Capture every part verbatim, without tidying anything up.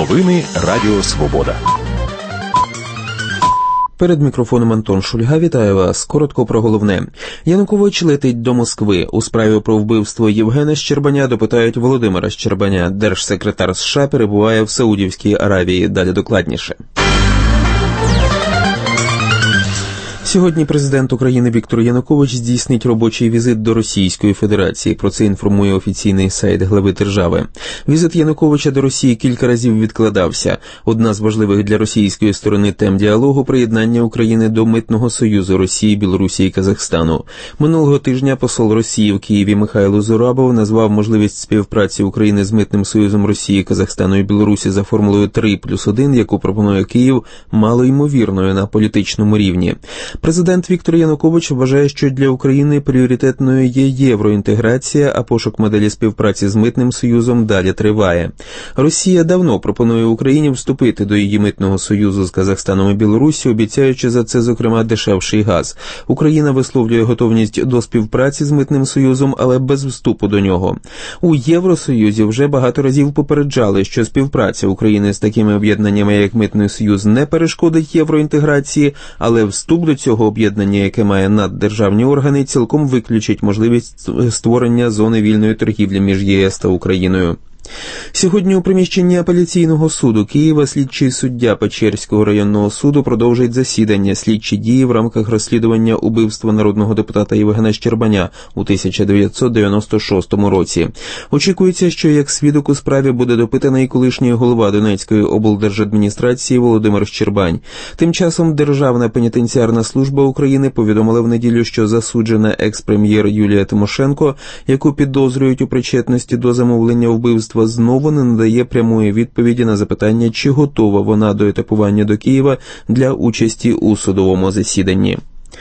Новини Радіо Свобода. Перед мікрофоном Антон Шульга. Вітаю вас. Коротко про головне. Янукович летить до Москви. У справі про вбивство Євгена Щербаня допитають Володимира Щербаня. Держсекретар США перебуває в Саудівській Аравії. Далі докладніше. Сьогодні президент України Віктор Янукович здійснить робочий візит до Російської Федерації. Про це інформує офіційний сайт глави держави. Візит Януковича до Росії кілька разів відкладався. Одна з важливих для російської сторони тем діалогу – приєднання України до Митного союзу Росії, Білорусі і Казахстану. Минулого тижня посол Росії в Києві Михайло Зурабов назвав можливість співпраці України з Митним союзом Росії, Казахстану і Білорусі за формулою три плюс один, яку пропонує Київ, малоймовірною на політичному рівні. Президент Віктор Янукович вважає, що для України пріоритетною є євроінтеграція, а пошук моделі співпраці з Митним союзом далі триває. Росія давно пропонує Україні вступити до її Митного союзу з Казахстаном і Білорусі, обіцяючи за це, зокрема, дешевший газ. Україна висловлює готовність до співпраці з Митним союзом, але без вступу до нього. У Євросоюзі вже багато разів попереджали, що співпраця України з такими об'єднаннями, як Митний союз, не перешкодить євроінтеграції, але вступ до цього об'єднання, яке має наддержавні органи, цілком виключить можливість створення зони вільної торгівлі між ЄС та Україною. Сьогодні у приміщенні апеляційного суду Києва слідчий суддя Печерського районного суду продовжить засідання слідчі дії в рамках розслідування убивства народного депутата Євгена Щербаня у тисяча дев'ятсот дев'яносто шостому році. Очікується, що як свідок у справі буде допитаний колишній голова Донецької облдержадміністрації Володимир Щербань. Тим часом Державна пенітенціарна служба України повідомила в неділю, що засуджена екс-прем'єр Юлія Тимошенко, яку підозрюють у причетності до замовлення вбивства, знову не надає прямої відповіді на запитання, чи готова вона до етапування до Києва для участі у судовому засіданні.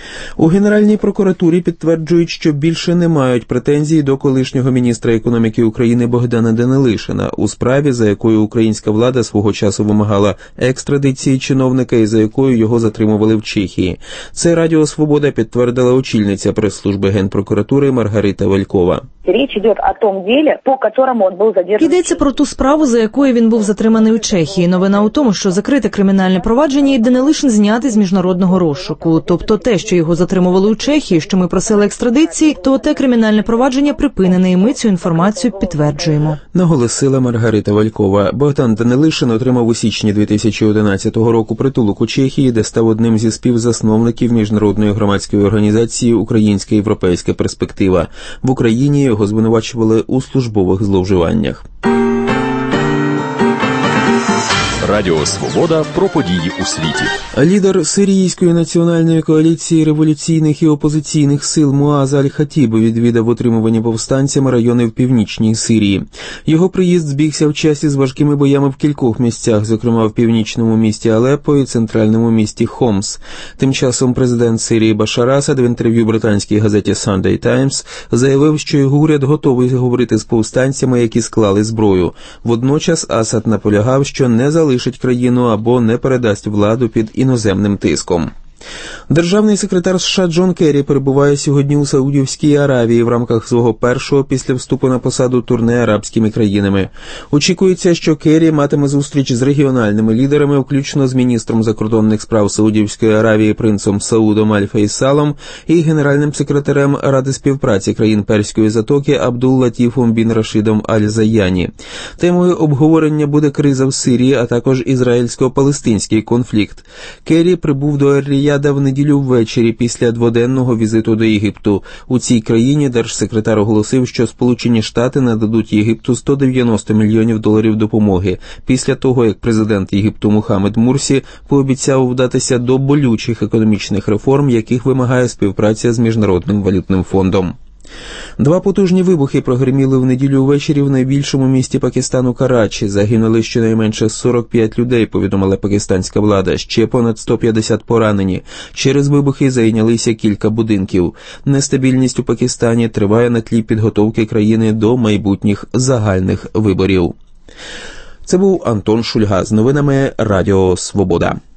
У Генеральній прокуратурі підтверджують, що більше не мають претензій до колишнього міністра економіки України Богдана Данилишина у справі, за якою українська влада свого часу вимагала екстрадиції чиновника і за якою його затримували в Чехії. Це Радіо Свобода підтвердила очільниця прес-служби Генпрокуратури Маргарита Валькова. Річ йде о тому ділі, по якому він був задержаний. Йдеться про ту справу, за якою він був затриманий у Чехії. Новина у тому, що закрите кримінальне провадження і Данилишин знятий з міжнародного розшуку. Тобто те, що його затримували у Чехії, що ми просили екстрадиції, то те кримінальне провадження припинене, і ми цю інформацію підтверджуємо. Наголосила Маргарита Валькова. Богдан Данилишин отримав у січні дві тисячі одинадцятого року притулок у Чехії, де став одним зі співзасновників міжнародної громадської організації «Українська європейська перспектива». В Україні його звинувачували у службових зловживаннях. Радіо Свобода про події у світі. Лідер Сирійської національної коаліції революційних і опозиційних сил Муаз Аль-Хатіб відвідав отримувані повстанцями райони в північній Сирії. Його приїзд збігся в часі з важкими боями в кількох місцях, зокрема в північному місті Алеппо і центральному місті Хомс. Тим часом президент Сирії Башар Асад в інтерв'ю британській газеті Sunday Times заявив, що його уряд готовий говорити з повстанцями, які склали зброю. Водночас Асад наполягав, що не залишить країну або не передасть владу під іноземним тиском. Державний секретар США Джон Керрі перебуває сьогодні у Саудівській Аравії в рамках свого першого після вступу на посаду турне арабськими країнами. Очікується, що Керрі матиме зустріч з регіональними лідерами, включно з міністром закордонних справ Саудівської Аравії принцем Саудом Аль-Фейсалом і генеральним секретарем Ради співпраці країн Перської затоки Абдул-Латіфом бін Рашидом Аль-Заяні. Темою обговорення буде криза в Сирії, а також ізраїльсько-палестинський конфлікт. Керрі прибув до Ер-Ріяда в неділю ввечері після дводенного візиту до Єгипту. У цій країні держсекретар оголосив, що Сполучені Штати нададуть Єгипту сто дев'яносто мільйонів доларів допомоги, після того, як президент Єгипту Мухаммед Мурсі пообіцяв вдатися до болючих економічних реформ, яких вимагає співпраця з Міжнародним валютним фондом. Два потужні вибухи прогриміли в неділю ввечері в найбільшому місті Пакистану Карачі. Загинули щонайменше сорок п'ять людей, повідомила пакистанська влада. Ще понад сто п'ятдесят поранені. Через вибухи зайнялися кілька будинків. Нестабільність у Пакистані триває на тлі підготовки країни до майбутніх загальних виборів. Це був Антон Шульга з новинами Радіо Свобода.